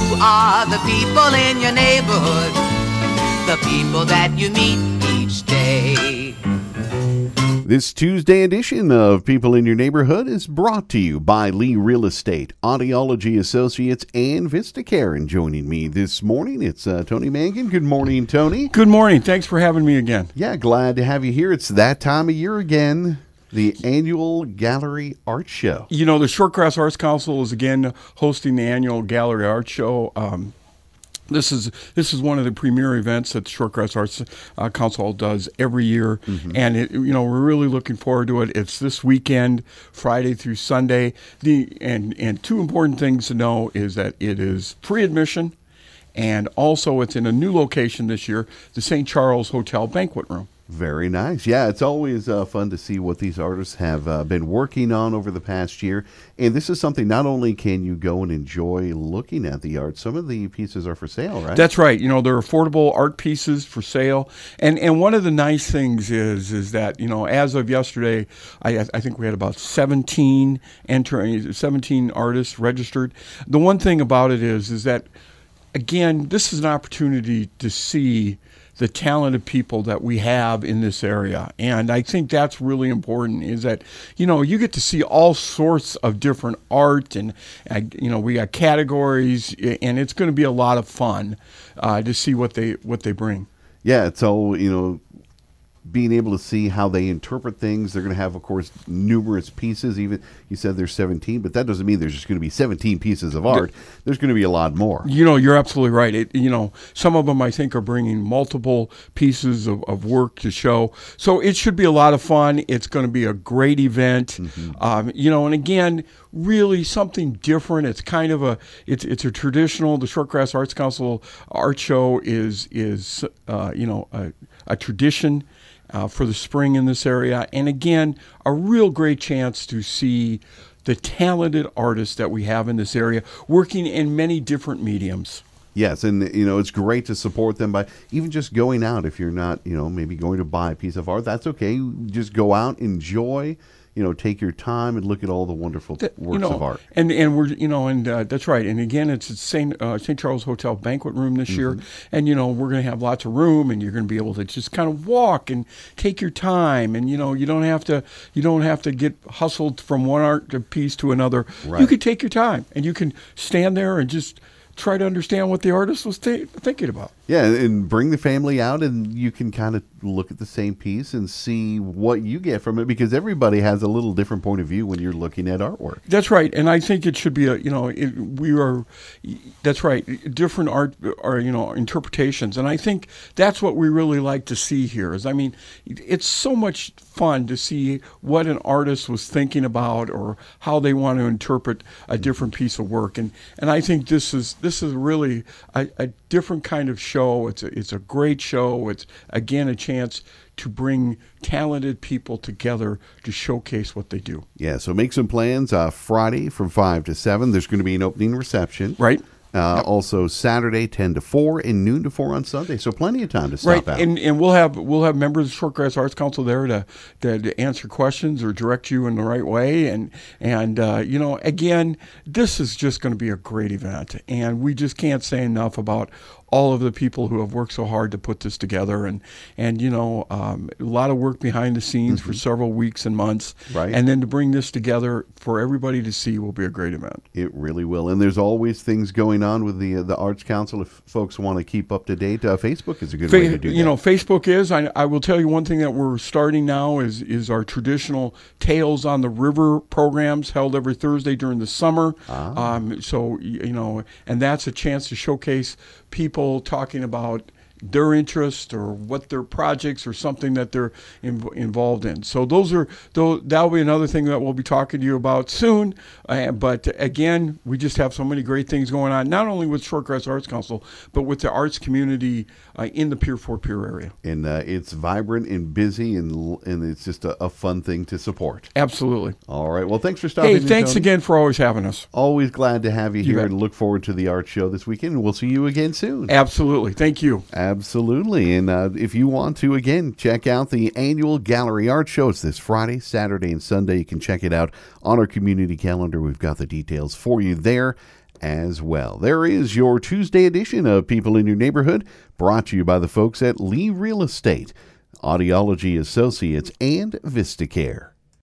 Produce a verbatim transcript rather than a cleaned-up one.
are the people in your neighborhood, the people that you meet each day. This Tuesday edition of People in Your Neighborhood is brought to you by Lee Real Estate, Audiology Associates, and Vistacare. And joining me this morning, it's uh, Tony Mangan. Good morning, Tony. Good morning. Thanks for having me again. Yeah, glad to have you here. It's that time of year again, the annual Gallery Art Show. You know, the Shortgrass Arts Council is again hosting the annual Gallery Art Show. Um, This is this is one of the premier events that the Shortgrass Arts uh, Council does every year, mm-hmm. and it, you know we're really looking forward to it. It's this weekend, Friday through Sunday. The and and two important things to know is that it is free admission, and also it's in a new location this year, the Saint Charles Hotel Banquet Room. Very nice. Yeah, it's always uh, fun to see what these artists have uh, been working on over the past year. And this is something, not only can you go and enjoy looking at the art, some of the pieces are for sale, right? That's right. You know, they're affordable art pieces for sale. And and one of the nice things is is that, you know, as of yesterday, I, I think we had about seventeen entering, seventeen artists registered. The one thing about it is, is that, again, this is an opportunity to see the talented people that we have in this area. And I think that's really important, is that, you know, you get to see all sorts of different art, and, uh, you know, we got categories, and it's going to be a lot of fun uh, to see what they what they bring. Yeah, it's all, you know, being able to see how they interpret things. They're going to have, of course, numerous pieces. Even you said there's seventeen, but that doesn't mean there's just going to be seventeen pieces of art. There's going to be a lot more. You know, you're absolutely right. It, you know, some of them I think are bringing multiple pieces of, of work to show. So it should be a lot of fun. It's going to be a great event. Mm-hmm. Um, you know, and again, really something different. It's kind of a it's it's a traditional. The Shortgrass Arts Council art show is is uh, you know a, a tradition Uh, for the spring in this area. And again, a real great chance to see the talented artists that we have in this area working in many different mediums. Yes, and you know, it's great to support them by even just going out. If you're not, you know, maybe going to buy a piece of art, that's okay. Just go out, enjoy, you know, take your time and look at all the wonderful that, works you know, of art. And and we're you know and uh, that's right. And again, it's at Saint uh, Saint Charles Hotel Banquet Room this mm-hmm. year, and you know we're going to have lots of room, and you're going to be able to just kind of walk and take your time, and you know you don't have to you don't have to get hustled from one art piece to another. Right. You could take your time, and you can stand there and just try to understand what the artist was th- thinking about. Yeah, and bring the family out, and you can kind of look at the same piece and see what you get from it, because everybody has a little different point of view when you're looking at artwork. That's right, and I think it should be a you know it, we are. That's right, different art or you know interpretations, and I think that's what we really like to see here. Is I mean, it's so much fun to see what an artist was thinking about or how they want to interpret a different piece of work, and and I think this is this is really a, a different kind of show. It's a, it's a great show. It's, again, a chance to bring talented people together to showcase what they do. Yeah, so make some plans. Uh, Friday from five to seven, there's going to be an opening reception. Right. Uh, yep. Also Saturday ten to four and noon to four on Sunday. So plenty of time to stop right. out. And and we'll have we'll have members of the Shortgrass Arts Council there to, to to answer questions or direct you in the right way. And and uh, you know, again, this is just going to be a great event, and we just can't say enough about all of the people who have worked so hard to put this together, and and you know um, a lot of work behind the scenes mm-hmm. for several weeks and months, right? And then to bring this together for everybody to see will be a great event. It really will. And there's always things going on with the uh, the Arts Council. If folks want to keep up to date, uh, Facebook is a good Fa- way to do you that. You know, Facebook is. I, I will tell you one thing that we're starting now is is our traditional Tales on the River programs held every Thursday during the summer. Ah. Um, so you know, and that's a chance to showcase people talking about their interest or what their projects or something that they're in, involved in. So those are those, that'll be another thing that we'll be talking to you about soon. Uh, but again, we just have so many great things going on, not only with Shortgrass Arts Council, but with the arts community uh, in the Pier Fort Pier area. And uh, it's vibrant and busy, and and it's just a, a fun thing to support. Absolutely. All right. Well, thanks for stopping in. Hey, thanks Tony. again for always having us. Always glad to have you, you here, bet. And look forward to the art show this weekend. And we'll see you again soon. Absolutely. Thank you. Absolutely. And uh, if you want to, again, check out the annual Gallery Art Show. It's this Friday, Saturday, and Sunday. You can check it out on our community calendar. We've got the details for you there as well. There is your Tuesday edition of People in Your Neighborhood, brought to you by the folks at Lee Real Estate, Audiology Associates, and VistaCare.